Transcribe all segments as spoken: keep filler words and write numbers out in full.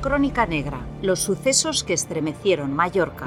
Crónica Negra, los sucesos que estremecieron Mallorca.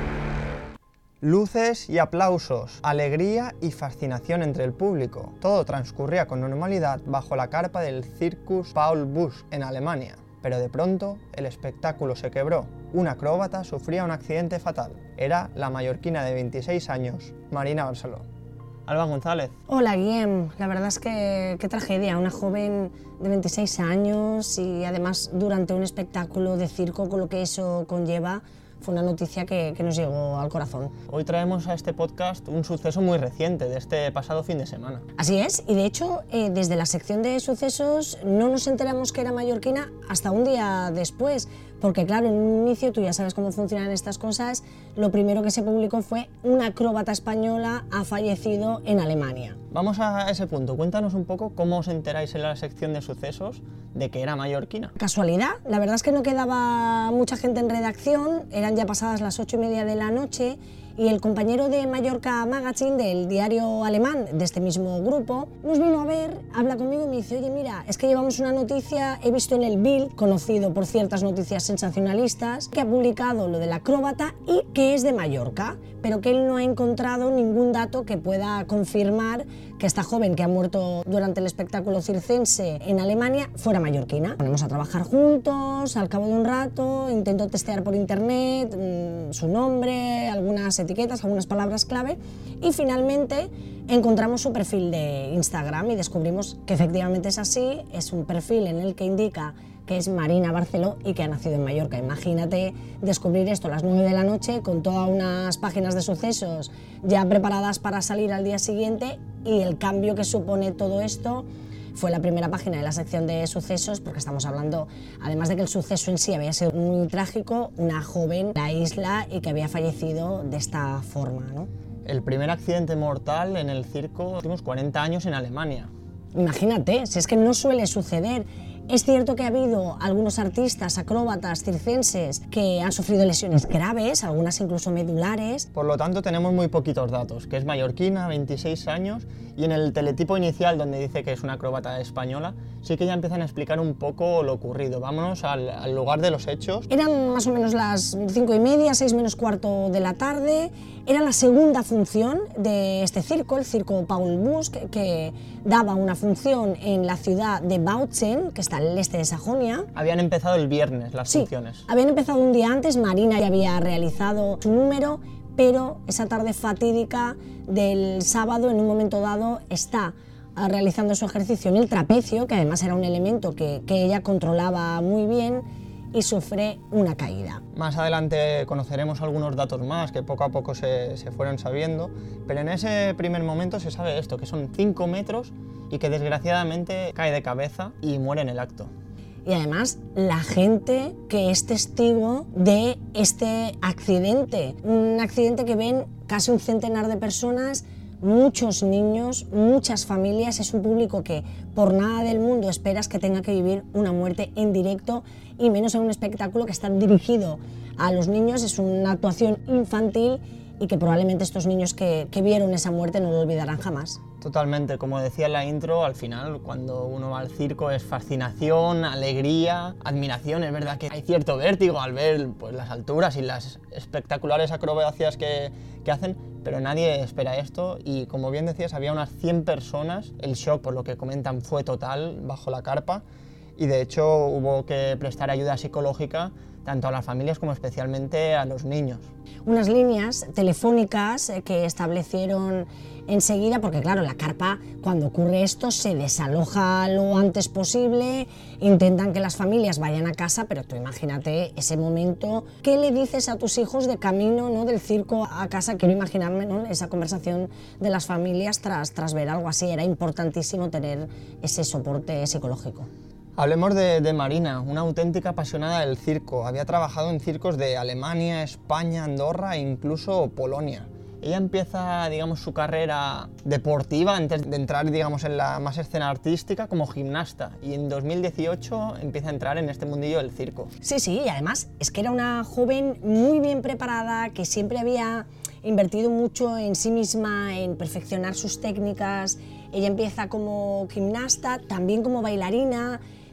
Luces y aplausos, alegría y fascinación entre el público. Todo transcurría con normalidad bajo la carpa del Circus Paul Busch en Alemania. Pero de pronto, el espectáculo se quebró. Una acróbata sufría un accidente fatal. Era la mallorquina de veintiséis años, Marina Barceló. Alba González. Hola, Guillem. La verdad es que qué tragedia. Una joven de veintiséis años y además durante un espectáculo de circo, con lo que eso conlleva, fue una noticia que, que nos llegó al corazón. Hoy traemos a este podcast un suceso muy reciente, de este pasado fin de semana. Así es, y de hecho, eh, desde la sección de sucesos no nos enteramos que era mallorquina hasta un día después, porque claro, en un inicio, tú ya sabes cómo funcionan estas cosas, lo primero que se publicó fue una acróbata española ha fallecido en Alemania. Vamos a ese punto, cuéntanos un poco cómo os enteráis en la sección de sucesos de que era mallorquina. Casualidad, la verdad es que no quedaba mucha gente en redacción, eran ya pasadas las ocho y media de la noche y el compañero de Mallorca Magazine, del diario alemán de este mismo grupo, nos vino a ver, habla conmigo y me dice: oye, mira, es que llevamos una noticia, he visto en el Bild, conocido por ciertas noticias sensacionalistas, que ha publicado lo de la acróbata y que es de Mallorca, pero que él no ha encontrado ningún dato que pueda confirmar que esta joven que ha muerto durante el espectáculo circense en Alemania fuera mallorquina. Ponemos a trabajar juntos, al cabo de un rato intento testear por internet mmm, su nombre, algunas etiquetas, algunas palabras clave y finalmente encontramos su perfil de Instagram y descubrimos que efectivamente es así, es un perfil en el que indica que es Marina Barceló y que ha nacido en Mallorca. Imagínate descubrir esto a las nueve de la noche con todas unas páginas de sucesos ya preparadas para salir al día siguiente y el cambio que supone todo esto. Fue la primera página de la sección de sucesos porque estamos hablando, además de que el suceso en sí había sido muy trágico, una joven en la isla y que había fallecido de esta forma, ¿no? El primer accidente mortal en el circo en los últimos cuarenta años en Alemania. Imagínate, si es que no suele suceder. Es cierto que ha habido algunos artistas, acróbatas, circenses que han sufrido lesiones graves, algunas incluso medulares. Por lo tanto, tenemos muy poquitos datos, que es mallorquina, veintiséis años, y en el teletipo inicial, donde dice que es una acróbata española, sí que ya empiezan a explicar un poco lo ocurrido. Vámonos al, al lugar de los hechos. Eran más o menos las cinco y media, seis menos cuarto de la tarde. Era la segunda función de este circo, el circo Paul Busch, que, que daba una función en la ciudad de Bautzen, que está al este de Sajonia. Habían empezado el viernes las sí, funciones. Habían empezado un día antes, Marina ya había realizado su número, pero esa tarde fatídica del sábado, en un momento dado, está realizando su ejercicio en el trapecio, que además era un elemento que, que ella controlaba muy bien, y sufre una caída. Más adelante conoceremos algunos datos más que poco a poco se, se fueron sabiendo, pero en ese primer momento se sabe esto, que son cinco metros y que desgraciadamente cae de cabeza y muere en el acto. Y además la gente que es testigo de este accidente, un accidente que ven casi un centenar de personas, muchos niños, muchas familias, es un público que por nada del mundo esperas que tenga que vivir una muerte en directo y menos en un espectáculo que está dirigido a los niños, es una actuación infantil y que probablemente estos niños que, que vieron esa muerte no lo olvidarán jamás. Totalmente, como decía en la intro, al final cuando uno va al circo es fascinación, alegría, admiración. Es verdad que hay cierto vértigo al ver pues, las alturas y las espectaculares acrobacias que, que hacen, pero nadie espera esto y como bien decías había unas cien personas, el shock por lo que comentan fue total bajo la carpa y de hecho hubo que prestar ayuda psicológica tanto a las familias como especialmente a los niños. Unas líneas telefónicas que establecieron enseguida, porque claro, la carpa cuando ocurre esto se desaloja lo antes posible, intentan que las familias vayan a casa, pero tú imagínate ese momento, ¿qué le dices a tus hijos de camino, ¿no?, del circo a casa? Quiero imaginarme, ¿no?, esa conversación de las familias tras, tras ver algo así. Era importantísimo tener ese soporte psicológico. Hablemos de, de Marina, una auténtica apasionada del circo. Había trabajado en circos de Alemania, España, Andorra e incluso Polonia. Ella empieza, digamos, su carrera deportiva antes de entrar, digamos, en la más escena artística como gimnasta y en dos mil dieciocho empieza a entrar en este mundillo del circo. Sí, sí, y además es que era una joven muy bien preparada que siempre había invertido mucho en sí misma, en perfeccionar sus técnicas. Ella empieza como gimnasta, también como bailarina,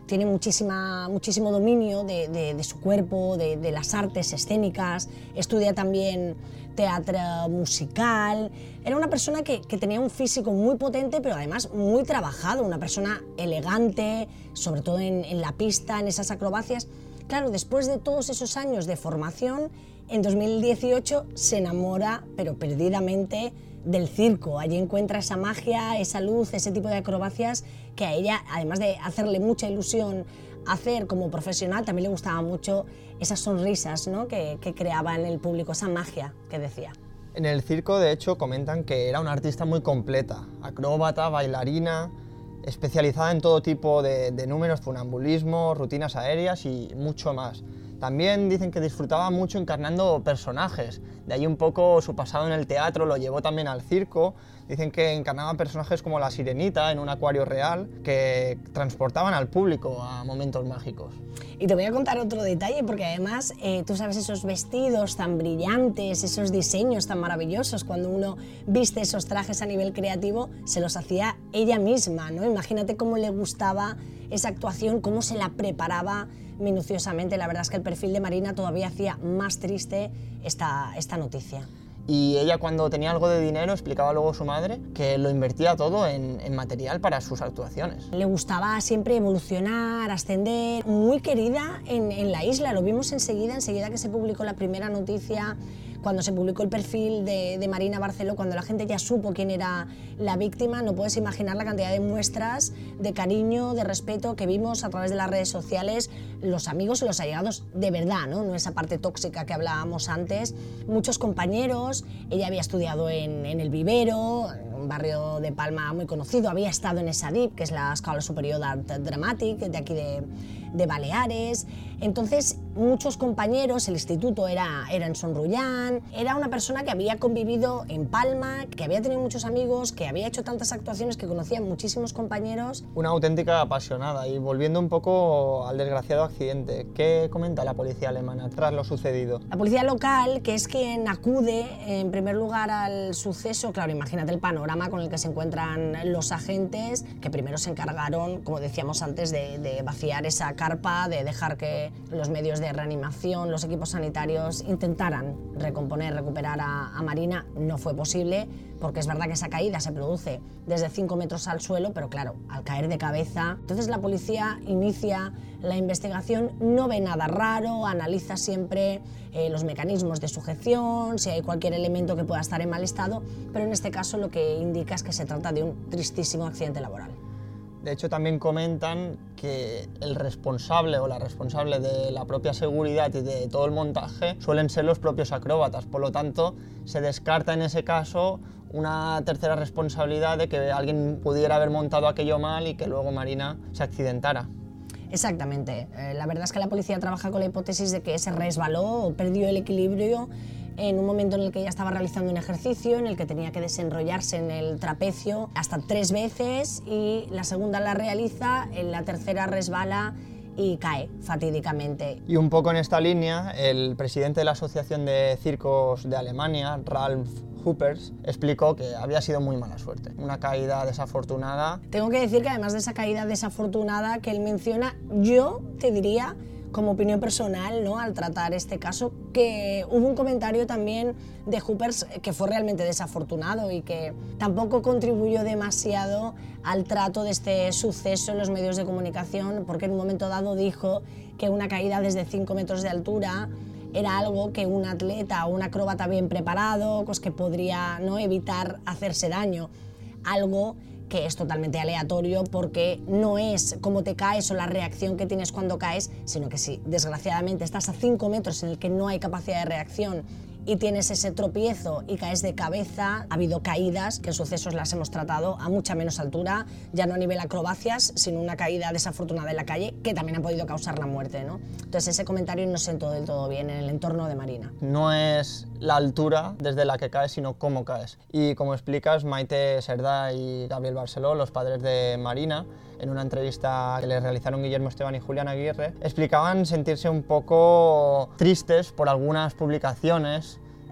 tiene muchísima, muchísimo dominio de, de, de su cuerpo, de, de las artes escénicas, estudia también teatro musical. Era una persona que, que tenía un físico muy potente, pero además muy trabajado, una persona elegante, sobre todo en, en la pista, en esas acrobacias. Claro, después de todos esos años de formación, en dos mil dieciocho se enamora, pero perdidamente, del circo. Allí encuentra esa magia, esa luz, ese tipo de acrobacias que a ella, además de hacerle mucha ilusión hacer como profesional, también le gustaba mucho esas sonrisas, ¿no?, que, que creaba en el público, esa magia que decía. En el circo, de hecho, comentan que era una artista muy completa, acróbata, bailarina, especializada en todo tipo de, de números, funambulismo, rutinas aéreas y mucho más. También dicen que disfrutaba mucho encarnando personajes, de ahí un poco su pasado en el teatro lo llevó también al circo. Dicen que encarnaba personajes como la Sirenita en un acuario real, que transportaban al público a momentos mágicos. Y te voy a contar otro detalle, porque además eh, tú sabes esos vestidos tan brillantes, esos diseños tan maravillosos, cuando uno viste esos trajes a nivel creativo, se los hacía ella misma, ¿no? Imagínate cómo le gustaba esa actuación, cómo se la preparaba minuciosamente. La verdad es que el perfil de Marina todavía hacía más triste esta, esta noticia. Y ella, cuando tenía algo de dinero, explicaba luego a su madre que lo invertía todo en, en material para sus actuaciones. Le gustaba siempre evolucionar, ascender, muy querida en, en la isla. Lo vimos enseguida, enseguida que se publicó la primera noticia, cuando se publicó el perfil de, de Marina Barceló, cuando la gente ya supo quién era la víctima. No puedes imaginar la cantidad de muestras de cariño, de respeto que vimos a través de las redes sociales, los amigos y los allegados de verdad, ¿no? No esa parte tóxica que hablábamos antes. Muchos compañeros, ella había estudiado en, en El Vivero, en un barrio de Palma muy conocido, había estado en ESADIP, que es la Escola Superior d'Art Dramàtic, de aquí de, de Baleares. Entonces, muchos compañeros, el instituto era, era en Son Rullán, era una persona que había convivido en Palma, que había tenido muchos amigos, que había hecho tantas actuaciones, que conocía muchísimos compañeros. Una auténtica apasionada. Y volviendo un poco al desgraciado accidente, ¿qué comenta la policía alemana tras lo sucedido? La policía local, que es quien acude en primer lugar al suceso, claro, imagínate el panorama con el que se encuentran los agentes, que primero se encargaron, como decíamos antes, de, de vaciar esa carpa, de dejar que los medios de reanimación, los equipos sanitarios intentaran recomponer, recuperar a, a Marina. No fue posible, porque es verdad que esa caída se produce desde cinco metros al suelo, pero claro, al caer de cabeza. Entonces la policía inicia la investigación, no ve nada raro, analiza siempre eh, los mecanismos de sujeción, si hay cualquier elemento que pueda estar en mal estado, pero en este caso lo que indica es que se trata de un tristísimo accidente laboral. De hecho, también comentan que el responsable o la responsable de la propia seguridad y de todo el montaje suelen ser los propios acróbatas. Por lo tanto, se descarta en ese caso una tercera responsabilidad de que alguien pudiera haber montado aquello mal y que luego Marina se accidentara. Exactamente. Eh, la verdad es que la policía trabaja con la hipótesis de que se resbaló o perdió el equilibrio en un momento en el que ella estaba realizando un ejercicio en el que tenía que desenrollarse en el trapecio hasta tres veces, y la segunda la realiza, en la tercera resbala y cae fatídicamente. Y un poco en esta línea, el presidente de la Asociación de Circos de Alemania, Ralf Hoopers, explicó que había sido muy mala suerte, una caída desafortunada. Tengo que decir que además de esa caída desafortunada que él menciona, yo te diría, como opinión personal, ¿no?, al tratar este caso, que hubo un comentario también de Hoopers que fue realmente desafortunado y que tampoco contribuyó demasiado al trato de este suceso en los medios de comunicación, porque en un momento dado dijo que una caída desde cinco metros de altura era algo que un atleta o un acróbata bien preparado, pues que podría, ¿no?, evitar hacerse daño. Algo que es totalmente aleatorio, porque no es cómo te caes o la reacción que tienes cuando caes, sino que si desgraciadamente estás a cinco metros en el que no hay capacidad de reacción y tienes ese tropiezo y caes de cabeza. Ha habido caídas que en sucesos las hemos tratado a mucha menos altura, ya no a nivel acrobacias, sino una caída desafortunada en la calle que también ha podido causar la muerte, ¿no? Entonces ese comentario no sentó del todo bien en el entorno de Marina. No es la altura desde la que caes, sino cómo caes. Y como explicas, Maite Serdá y Gabriel Barceló, los padres de Marina, en una entrevista que les realizaron Guillermo Esteban y Julián Aguirre, explicaban sentirse un poco tristes por algunas publicaciones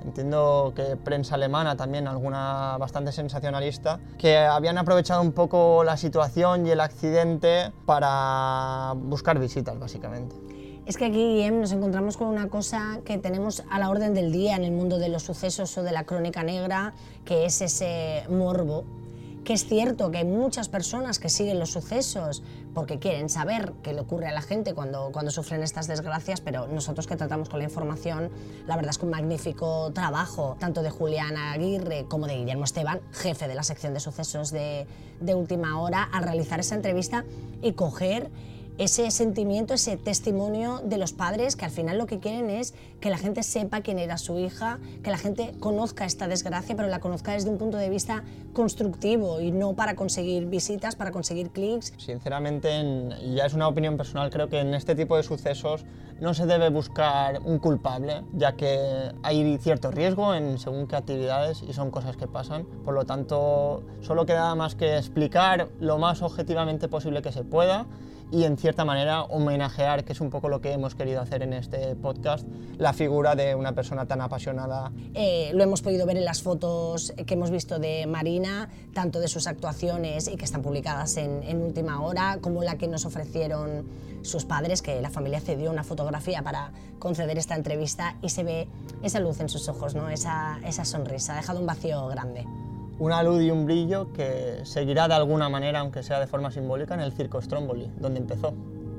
entiendo que prensa alemana también, alguna bastante sensacionalista, que habían aprovechado un poco la situación y el accidente para buscar visitas, básicamente. Es que aquí, Guillem, nos encontramos con una cosa que tenemos a la orden del día en el mundo de los sucesos o de la crónica negra, que es ese morbo. Que es cierto que hay muchas personas que siguen los sucesos porque quieren saber qué le ocurre a la gente cuando, cuando sufren estas desgracias, pero nosotros que tratamos con la información, la verdad es que un magnífico trabajo, tanto de Julián Aguirre como de Guillermo Esteban, jefe de la sección de sucesos de, de Última Hora, al realizar esa entrevista y coger ese sentimiento, ese testimonio de los padres que al final lo que quieren es que la gente sepa quién era su hija, que la gente conozca esta desgracia, pero la conozca desde un punto de vista constructivo y no para conseguir visitas, para conseguir clics. Sinceramente, en, y ya es una opinión personal, creo que en este tipo de sucesos no se debe buscar un culpable, ya que hay cierto riesgo en según qué actividades y son cosas que pasan. Por lo tanto, solo queda más que explicar lo más objetivamente posible que se pueda y en cierta manera homenajear, que es un poco lo que hemos querido hacer en este podcast, la figura de una persona tan apasionada. Eh, lo hemos podido ver en las fotos que hemos visto de Marina, tanto de sus actuaciones y que están publicadas en, en Última Hora, como la que nos ofrecieron sus padres, que la familia cedió una fotografía para conceder esta entrevista y se ve esa luz en sus ojos, ¿no? esa, esa sonrisa, ha dejado un vacío grande. Una luz y un brillo que seguirá de alguna manera, aunque sea de forma simbólica, en el Circo Stromboli, donde empezó.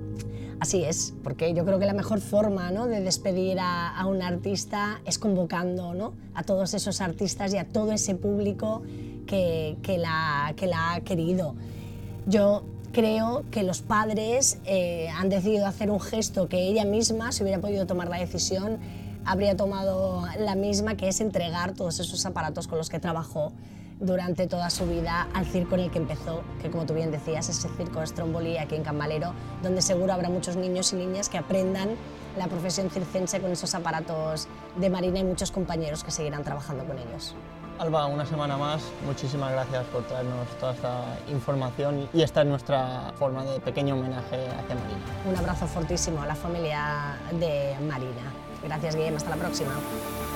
Así es, porque yo creo que la mejor forma, ¿no?, de despedir a, a un artista es convocando, ¿no?, a todos esos artistas y a todo ese público que, que, la, que la ha querido. Yo creo que los padres eh, han decidido hacer un gesto que ella misma, si hubiera podido tomar la decisión, habría tomado la misma, que es entregar todos esos aparatos con los que trabajó durante toda su vida al circo en el que empezó, que como tú bien decías, es el Circo Stromboli aquí en Can Valero, donde seguro habrá muchos niños y niñas que aprendan la profesión circense con esos aparatos de Marina y muchos compañeros que seguirán trabajando con ellos. Alba, una semana más, muchísimas gracias por traernos toda esta información y esta es nuestra forma de pequeño homenaje hacia Marina. Un abrazo fortísimo a la familia de Marina. Gracias, Guillem, hasta la próxima.